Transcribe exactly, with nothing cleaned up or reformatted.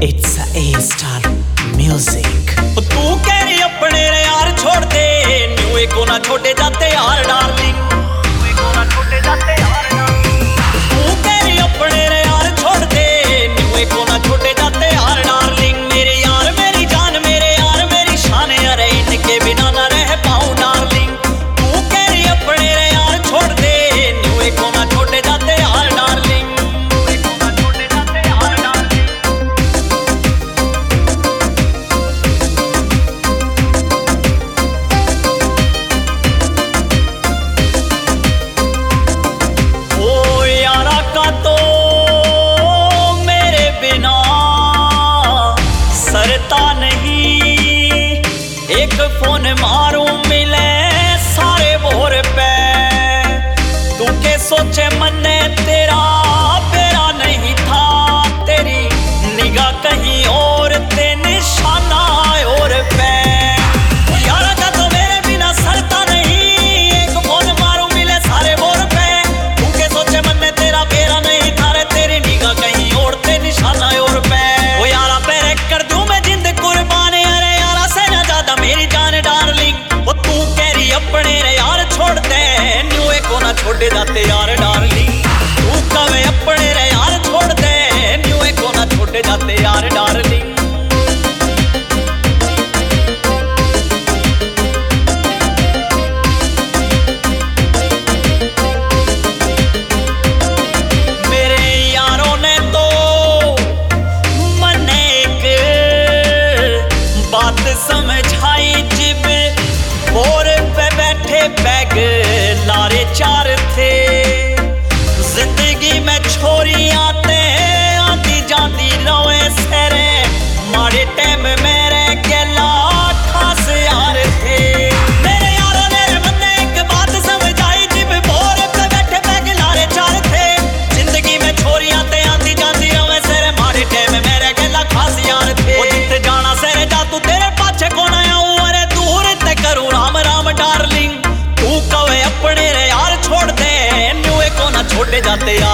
It's a A-Star Music। तू कह रही अपने रे यार छोड़ दे, न्यू एक को ना छोटे जाते यार डार्लिंग, न्यू एक को ना छोटे जाते यार डार्लिंग। तू कह रही अपने रे यार छोड़ दे, न्यू एक को ना छोटे जाते यार डार्लिंग। मेरे यार मेरी जान, मेरे यार मेरी शान, अरे इनके बिना ना रह पाऊं डार्लिंग। तू कह रही अपने रे यार छोड़ दे, न्यू एक को ना छोटे जाते यार डार्लिंग, न्यू एक को ना छोटे जाते यार डार्लिंग। एक फोन मारूं मिले सारे बोर पे, तू के सोचे मन्ने तेरा बेरा नहीं था, तेरी निगाह कहीं और ते निशाना और पे। यारा का तो मेरे बिना सरता नहीं, एक फोन मारूं मिले सारे बोर पे, तू के सोचे मन्ने तेरा बेरा नहीं था रे, तेरी निगाह कहीं और ते निशाना और पे। वो यारा पेरे कर दूं मैं जिंद कुर्बान, अरे यारा से ना ज्यादा मेरी जान डार्लिंग। वो तू कह रही अपने रे यार छोड़ दे, न्यू एक को ना छोड़े जाते यार डार्लिंग। तू कहे अपने रे यार छोड़ दे, न्यू एक को ना छोड़े जाते यार डार्लिंग। मेरे यारों ने तो मन्ने एक बात समझाई, जिब बोर पे बैठे बैग लारे चार थे, जिंदगी में छोरी आते आती जाती रोए सेरे, मारे टाइम मेरे गेला खास यार थे। मेरे यारों ने मन्ने एक बात समझाई, जिब बोर पे बैठे बैग लारे चार थे, जिंदगी में छोरी आते आती जाती रोए सेरे, मारे टाइम मेरे गेला खास यार थे। वो जिते जाना सेरे जा तू तेरे पाछे कौन आऊं, अरे दूर ते करूं राम राम डार्लिंग। तू कहे अपने रे यार छोड़ दे, न्यू एक को ना छोड़े जाते यार।